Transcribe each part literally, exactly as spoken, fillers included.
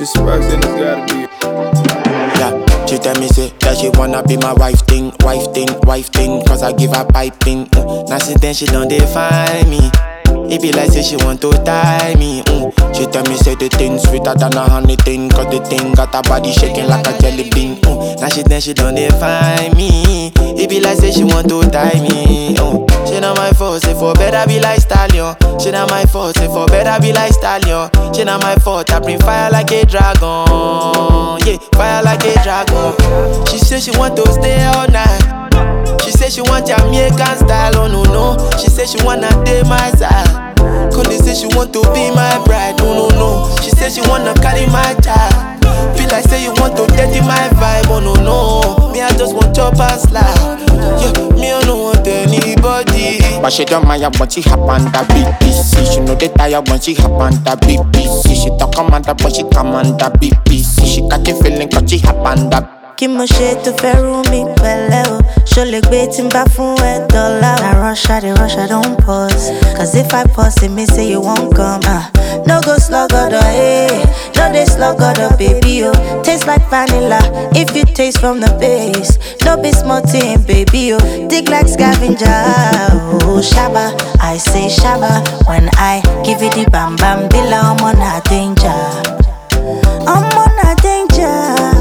sparks, then it's gotta be. Yeah, she tell me say that she wanna be my wife thing, wife thing, wife thing. Cause I give her piping. Mm. Now since then she don't define me. It be like say she want to tie me. Mm. She tell me say the thing sweeter than a honey thing. Cause the thing got her body shaking like a jelly bean. Mm. Now she then she don't define me. It be like say she want to tie me. Mm. She not my fault, say for better be like stallion. She not my fault, say for better be like stallion. She not my fault, I bring fire like a dragon. Yeah, fire like a dragon. She say she want to stay all night. She say she want Jamaican style, oh no no. She say she wanna date my side. Cause they say she want to be my bride, oh no no. She say she wanna carry my child. Feel like say you want to dirty my vibe, oh no no. Me I just want chop and slide. Yeah, me I don't want anybody. But she don't mind when she hop on the B B C. She know they tired when she hop on the B B C. She talk commander but she command the B B C. She got the feeling cause she hop on the. Kí mo ṣe tó fẹ́ rú mi pẹ̀lẹ́ o. Ṣo lè gbé tí n bá fún ẹ dọ́là o. Na rush I dey rush I don't pause. Cause if I pause it mean say you won't come. Uh. No go slug other, eh. No dey slug other, baby o. Oh. Taste like vanilla if you taste from the base. No be small thing, baby o. Oh. Dig like scavenger. Oh, Shabba, I say Shabba. When I give you the bam bam bila, I'm on a danger. I'm on a danger.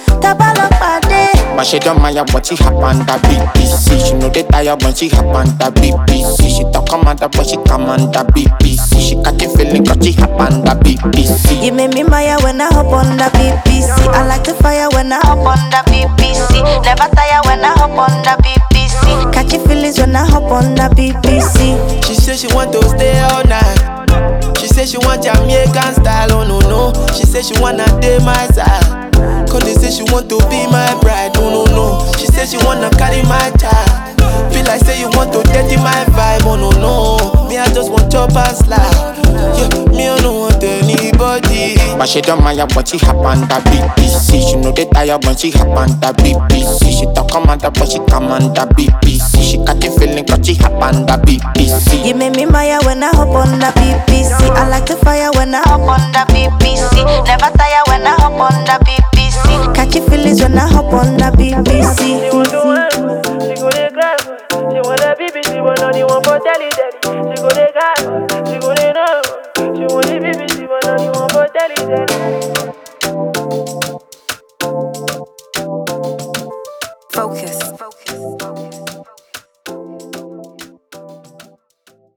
But she don't mind when she hop on the B B C. She know they tired when she hop on the B B C. She talk commander but she command the B B C. She got the feeling cause she hop on the B B C. You make me maya when I hop on the B B C. I like the fire when I hop on the B B C. Never tire when I hop on the B B C. Catchy feelings when I hop on the B B C. She say she want to stay all night. She say she want Jamaican style, oh no no. She say she wanna date my side. Cause they say she want to be my bride, oh no no. She say she wanna carry my child. Feel like say you want to dirty my vibe, oh no no. Me I just want chop and slide. Yeah, me I don't want anybody. But she don't mind when she hop on the B B C. She know they tired when she hop on the B B C. She talk commander but she command the B B C. She got the feeling cause she hop on the B B C. You make me maya when I hop on the B B C. I like the fire when I hop on the B B C. Never tire when I hop on the B B C. Catchy feelings when I hop on the B B C. She want to work, she go to class, she want a B B C, but not the one for telling.